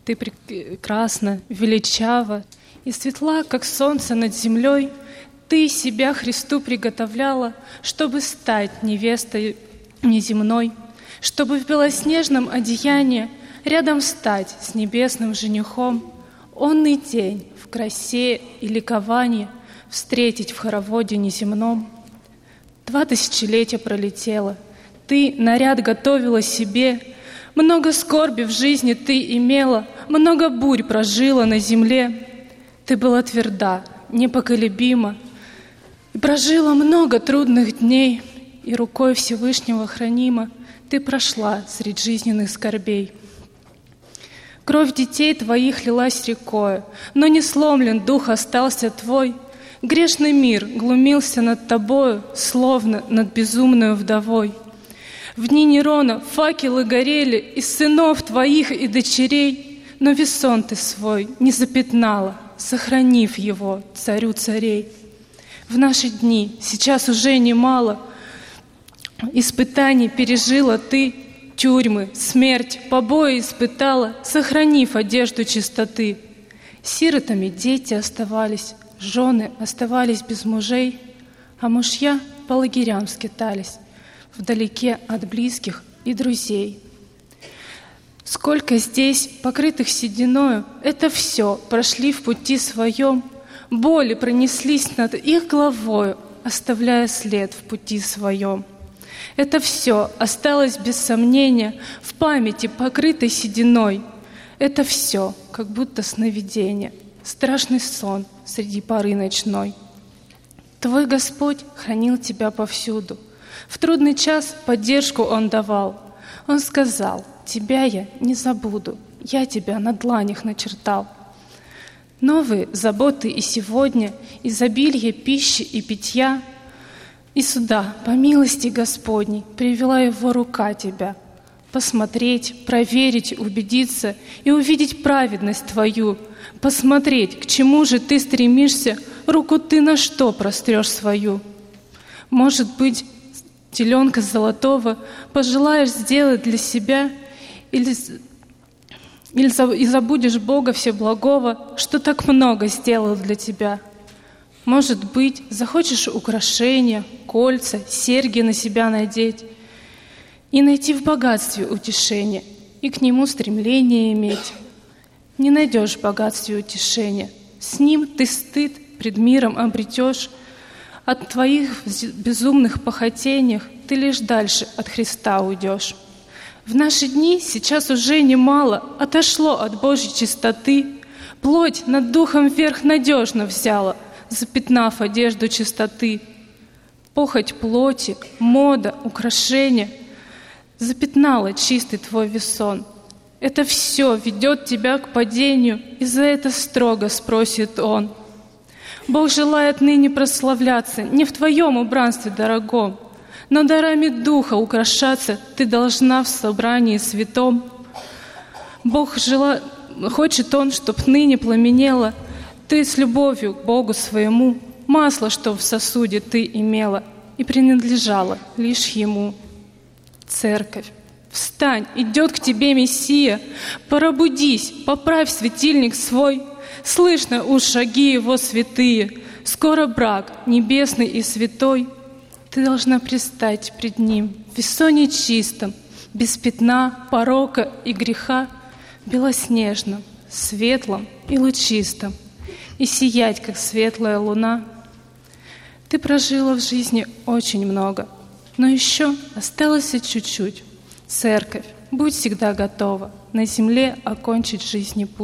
Ты прекрасна, величава и светла, как солнце над землей. Ты себя Христу приготовляла, чтобы стать невестой неземной, чтобы в белоснежном одеянии рядом стать с небесным женихом. Онный день в красе и ликовании встретить в хороводе неземном. 2 тысячелетия пролетело, ты наряд готовила себе, много скорби в жизни ты имела, много бурь прожила на земле. Ты была тверда, непоколебима, и прожила много трудных дней, и рукой Всевышнего хранима ты прошла средь жизненных скорбей. Кровь детей твоих лилась рекою, но не сломлен дух остался твой. Грешный мир глумился над тобою, словно над безумной вдовой. В дни Нерона факелы горели из сынов твоих и дочерей, но весон ты свой не запятнала, сохранив его царю царей. В наши дни сейчас уже немало испытаний пережила ты, тюрьмы, смерть, побои испытала, сохранив одежду чистоты. Сиротами дети оставались, жены оставались без мужей, а мужья по лагерям скитались, вдалеке от близких и друзей. Сколько здесь покрытых сединою, это все прошли в пути своем, боли пронеслись над их головою, оставляя след в пути своем. Это все осталось без сомнения в памяти, покрытой сединой. Это все как будто сновидение, страшный сон среди поры ночной. Твой Господь хранил тебя повсюду. В трудный час поддержку Он давал. Он сказал: тебя я не забуду, я тебя на дланях начертал. Новые заботы и сегодня, изобилие пищи и питья, и сюда, по милости Господней, привела Его рука тебя. Посмотреть, проверить, убедиться и увидеть праведность твою. Посмотреть, к чему же ты стремишься, руку ты на что прострешь свою. Может быть, теленка золотого пожелаешь сделать для себя, или забудешь Бога Всеблагого, что так много сделал для тебя. Может быть, захочешь украшения, кольца, серьги на себя надеть и найти в богатстве утешение, и к нему стремление иметь. Не найдешь в богатстве утешения, с ним ты стыд пред миром обретешь. От твоих безумных похотениях ты лишь дальше от Христа уйдешь. В наши дни сейчас уже немало отошло от Божьей чистоты, плоть над духом вверх надежно взяла, запятнав одежду чистоты. Похоть плоти, мода, украшения запятнала чистый твой весон. Это все ведет тебя к падению, и за это строго спросит Он. Бог желает ныне прославляться не в твоем убранстве дорогом, но дарами Духа украшаться ты должна в собрании святом. Бог хочет Он, чтоб ныне пламенела ты с любовью к Богу своему, масло, что в сосуде ты имела, и принадлежала лишь Ему. Церковь, встань, идет к тебе Мессия, пробудись, поправь светильник свой, слышно уж шаги Его святые, скоро брак небесный и святой. Ты должна предстать пред Ним в весоне чистом, без пятна, порока и греха, белоснежном, светлом и лучистом, и сиять, как светлая луна. Ты прожила в жизни очень много, но еще осталось чуть-чуть. Церковь, будь всегда готова на земле окончить жизни путь.